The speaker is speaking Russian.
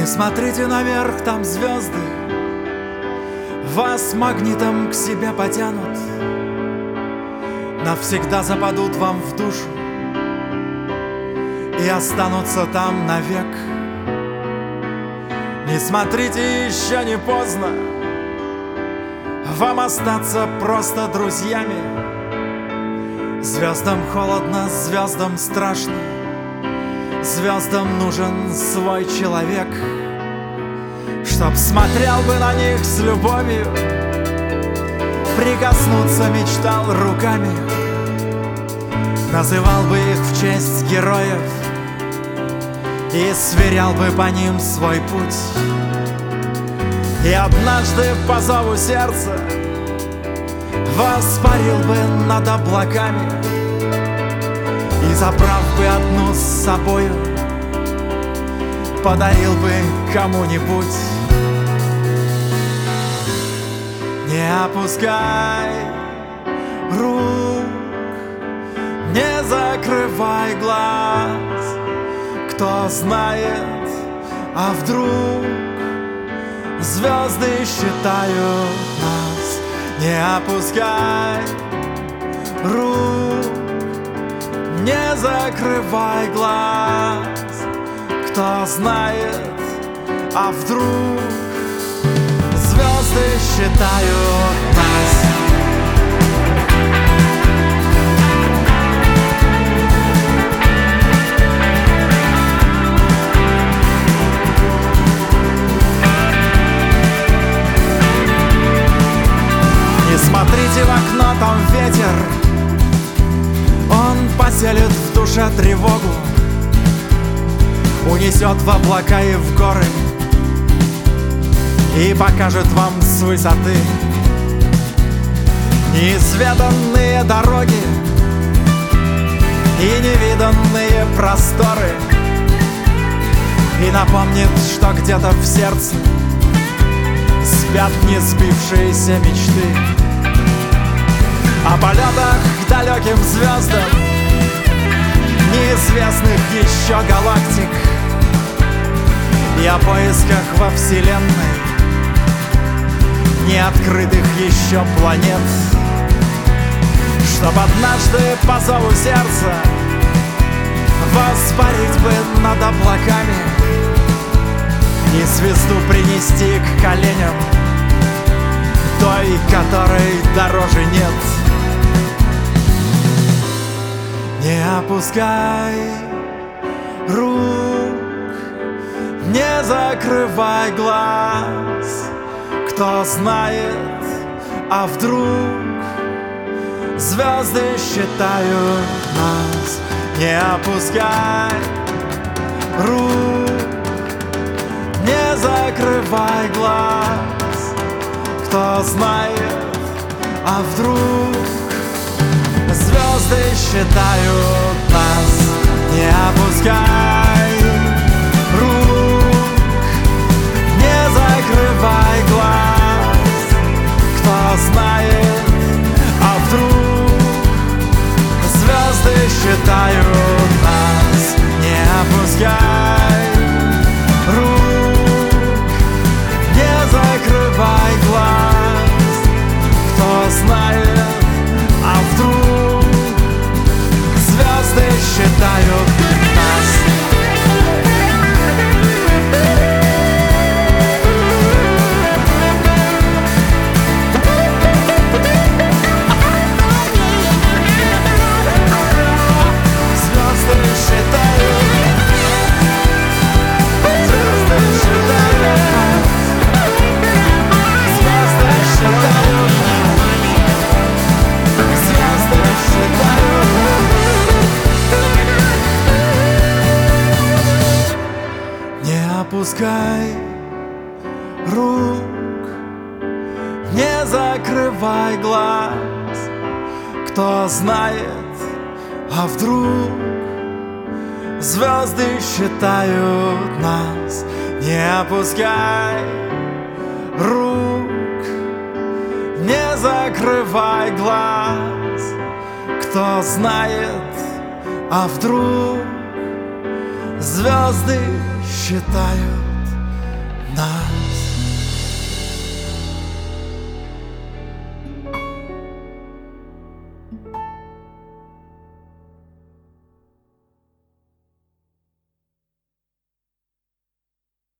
смотрите наверх, там звезды вас магнитом к себе потянут, навсегда западут вам в душу и останутся там навек. Не смотрите, еще не поздно вам остаться просто друзьями. Звездам холодно, звездам страшно, звездам нужен свой человек, чтоб смотрел бы на них с любовью, прикоснуться мечтал руками, называл бы их в честь героев и сверял бы по ним свой путь. И однажды по зову сердца воспарил бы над облаками и, забрав бы одну с собою, подарил бы кому-нибудь. Не опускай рук, не закрывай глаз. Кто знает, а вдруг звезды считают нас. Не опускай рук, не закрывай глаз. Кто знает, а вдруг звезды считают нас. Не смотрите в окно, там ветер, он поселит в душе тревогу, унесет в облака и в горы и покажет вам с высоты неизведанные дороги и невиданные просторы, и напомнит, что где-то в сердце спят не сбившиеся мечты о полетах к далеким звездам неизвестных еще галактик и о поисках во Вселенной неоткрытых еще планет, чтоб однажды по зову сердца воспарить бы над облаками и звезду принести к коленям той, которой дороже нет. Не опускай рук, не закрывай глаз. Кто знает, а вдруг звезды считают нас. Не опускай рук, не закрывай глаз. Кто знает, а вдруг звезды считают нас. Не опускай рук, не закрывай глаз. Кто знает, а вдруг звезды считают нас. Не опускай рук, не закрывай глаз. Кто знает, а вдруг звезды считают нас. Опускай рук, не закрывай глаз. Кто знает, а вдруг звезды считают нас. Не опускай рук, не закрывай глаз. Кто знает, а вдруг звезды считают нас.